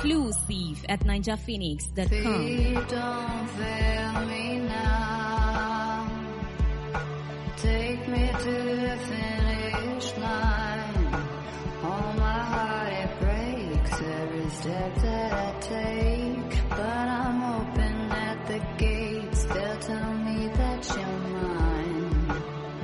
exclusive at ninjaphoenix.com. Don't fail me now. Take me to the finish line. All my heart it breaks every step that I take, but I'm hoping at the gates they'll tell me that you're mine.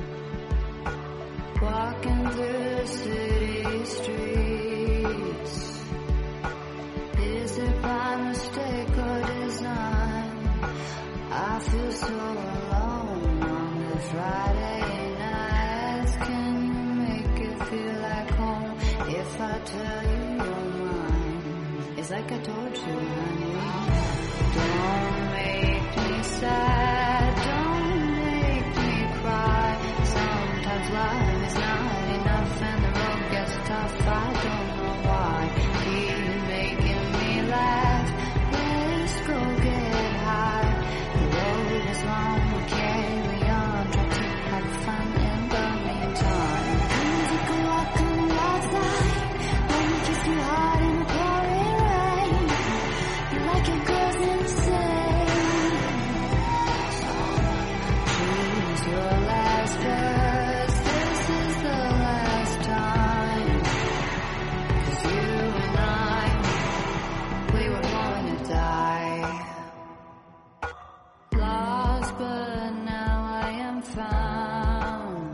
Walking through the city streets, is it by mistake or design? I feel so alone on the Friday nights. Can you make it feel like home if I tell you you're mine? It's like I told you, honey. Don't make me sad, don't make me cry. Sometimes life is not enough and the road gets tough. I don't know why. Keep making me laugh. Let's go get high. The road is long, we'll carry on. Try to have fun in the meantime. Come take a walk on the outside. Let me kiss you hard in the pouring rain. You like your girls insane. Choose your last words. This is the last time. 'Cause you and I, we were born to die. Lost, but now I am found.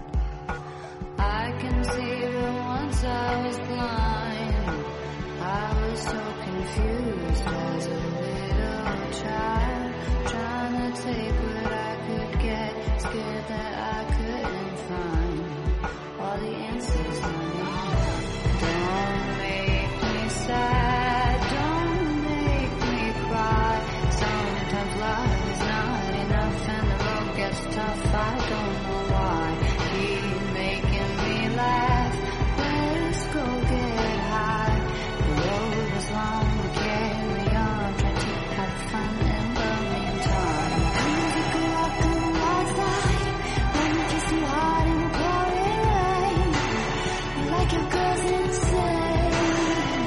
I can see that once I was blind. I was so confused as a little child, trying to take what I could get, scared that I couldn't find all the answers I need. Don't make me sad, don't make me cry. Sometimes life is not enough and the road gets tough. I don't know why. Keep making me laugh. Let's go get high. The road is long, we'll carry on. Try to have fun in the meantime. Come take a walk on the outside. Let me kiss you hard in the pouring rain. You like your girls insane.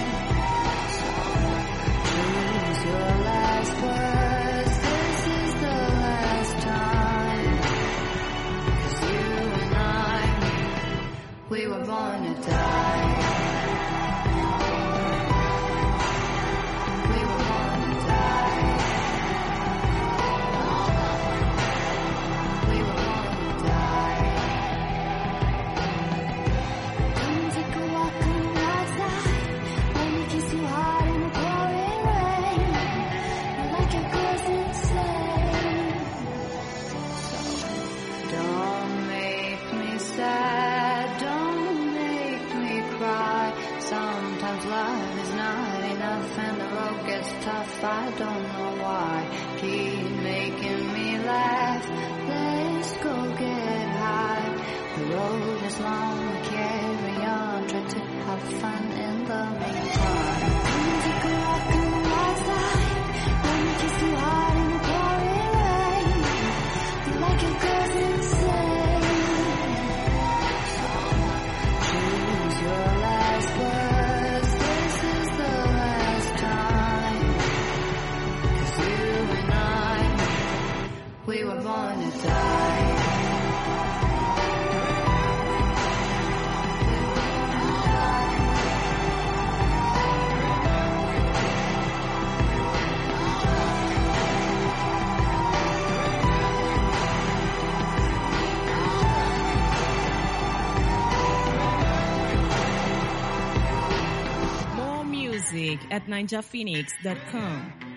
Choose your last words. This is the last time. 'Cause you and I, we were born to die. We were born to die. We were born to die. Come take a walk on the outside. Let me kiss you hard in the pouring rain. You like your girls insane. Don't make me sad, don't make me cry. Sometimes life is not enough and the road gets tough. I don't know why. Keep making me laugh. Let's go get high. The road is long, we carry on. Try to have fun in the meantime. Come take a walk on the outside. Let me kiss you hard in the pouring rain. You like your girls insane. Choose your last words. This is the last time. 'Cause you and I, we were born to die. More music at ninjaphoenix.com.